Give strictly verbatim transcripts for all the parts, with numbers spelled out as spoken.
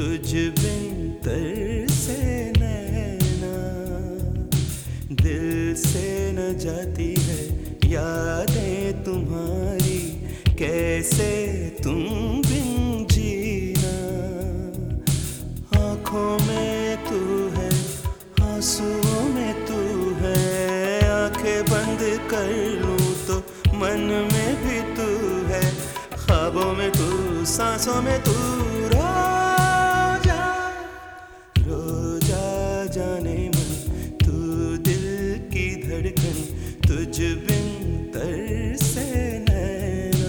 तुझ बिन तरसे नैना, दिल से न जाती है यादें तुम्हारी, कैसे तुम बिन जीना। आँखों में तू है, आंसुओं में तू है, आंखें बंद कर लूं तो मन में भी तू है, ख्वाबों में तू, सांसों में तू। रो जा रो जा जाने मन, तू दिल की धड़कन, तुझ बिन तरसे नैना।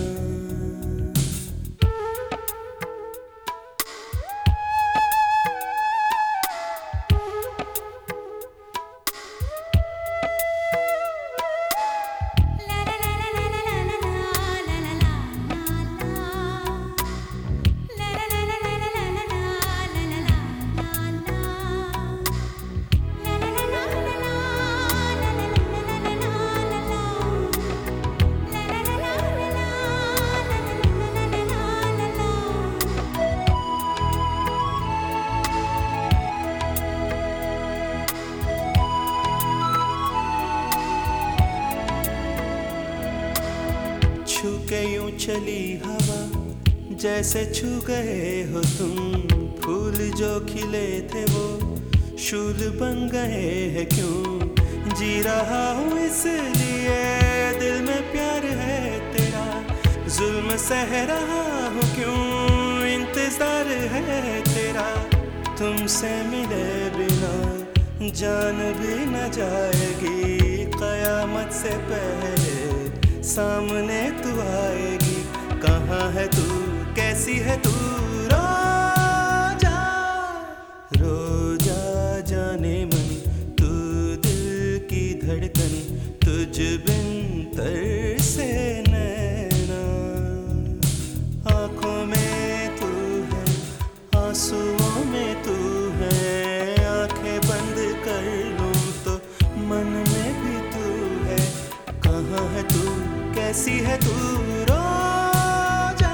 छू के यूं चली हवा, जैसे छू गए हो तुम, फूल जो खिले थे वो शूल बन गए हैं क्यों। जी रहा हूँ इसलिए दिल में प्यार है तेरा, जुल्म सह रहा हूँ क्यों, इंतजार है तेरा। तुमसे मिले बिना जान भी न जाएगी, कयामत से पहले सामने तू आएगी। कहाँ है तू, कैसी है तू, रो जा रो जा जाने मन, तू दिल की धड़कन, तुझ बिन तरसे नैना। आँखों में तू है, आंसुओं में तू है, आंखें बंद कर लूं तो मन में भी तू है। कहाँ है तू, कैसी है तू, रो जा।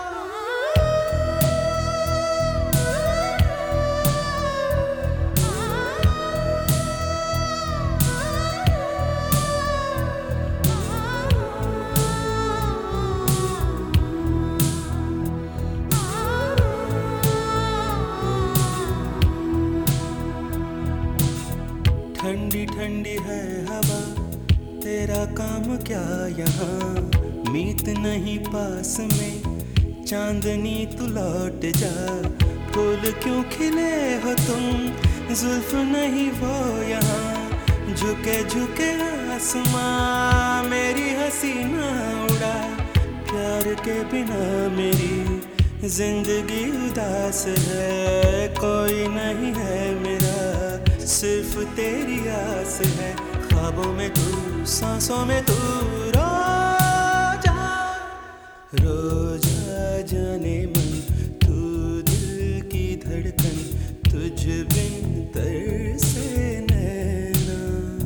ठंडी ठंडी है हवा, तेरा काम क्या यहाँ, मीत नहीं पास में, चांदनी तू लौट जा। फूल क्यों खिले हो तुम, जुल्फ नहीं वो यहाँ, झुके झुके आसमां मेरी हसीना उड़ा। प्यार के बिना मेरी जिंदगी उदास है, कोई नहीं है मेरा, सिर्फ तेरी आस है। ख्वाबों में तू, सांसों में तू, रो जा रो जा जाने मन, तू दिल की धड़कन, तुझ बिन तरसे नैना।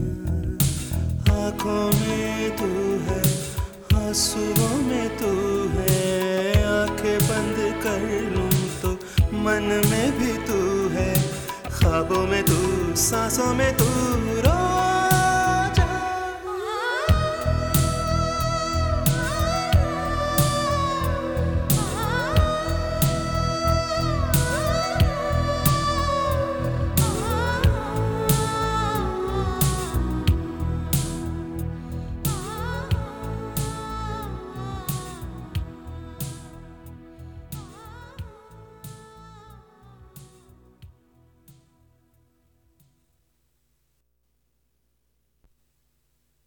आँखों में तू है, आंसुओं में तू है, आंखें बंद कर लूं तो मन में भी तू है, ख्वाबों में तू, सांसों में तू।